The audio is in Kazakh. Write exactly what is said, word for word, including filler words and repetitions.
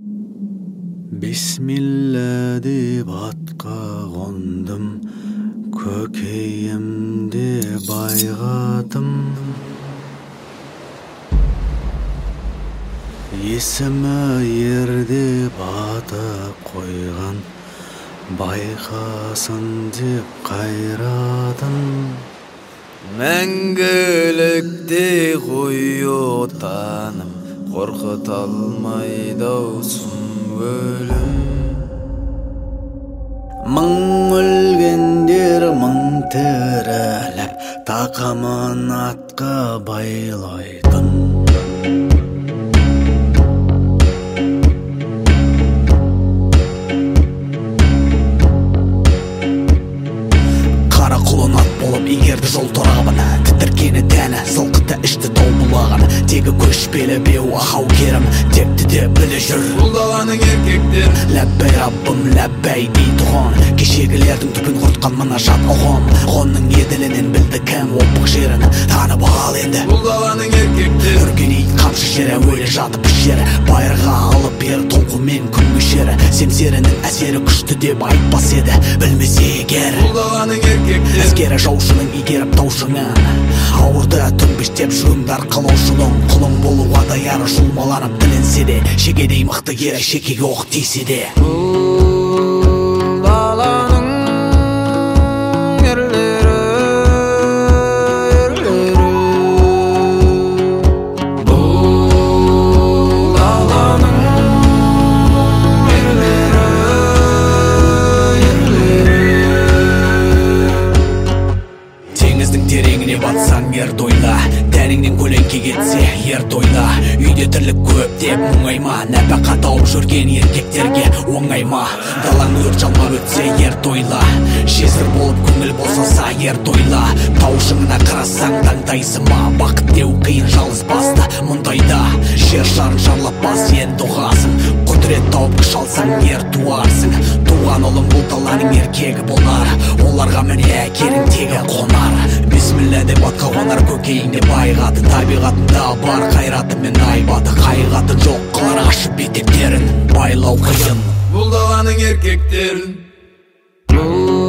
Бисмилла деп атқа қондым, көкейімде байғатым. Есімі ерде бата қойған, байқасын деп қайратым. Мәңгілікте ғой отаным, қорқыта алмайды-ау сұм өлім. Мың өлгендер мың тіріліп, тақымын атқа байлайтын. Қара құлын ат болып егерді жол торабын, тітіркені тәні, сылқыты ішті тау бұлағын. Тегі көшпелі беу ахау керім, тепті де білі жүр бұл даланың еркектер. Ләббәй раббым, ләббәй дейтұғын, кешегілердің түпін құртқан мына жат ұғым. Ғонның еділінен білді кәң опық жерін, танып ал енді бұл даланың еркектер. Үргенейт қамшы жері, өлі жатып жері, байырға алып бер толқумен күн көшері. Семсерінің әсері күшті деп айтпас еді, білмесе егер бұл даланың еркектер. Әскері жаушының игеріп таушыңын, ауырды түнбештеп жүріңдар қылаушының. Құлың болуға даяры жұлмаланып тілінсе де, шегедей мықты ері шекеге оқ тисе де. Бұл даланың ерлері, ерлері. Бұл даланың ерлері, ерлері. Теңіздің тереңіне батсаң ер тойла, тәніңнен көлеңке кетсе ер тойла. Үйде тірлік көп деп мұңайма, нәпақа тауып жүрген еркектерге оңайма. Далаң өрт жалмап өтсе ер тойла, жесір болып көңіл босаса ер тойла. Тау шыңына қарасаң таңдайсыма, бақыт деу қиын жалғыз басты мұндайда. Жер шарын шарлап бас енді ұғасың, құдірет тауып күш алсаң ер туарсың. Туған ұлың бұл даланың еркегі болар, оларға міне әкерің тегі қонар. Бисмилла деп атқа қонар көкейіңде байғаты, табиғатында бар қайраты мен айбаты. Қайғатын жоқ қылар ашып бетектерін, байлау қиын бұл даланың еркектерін.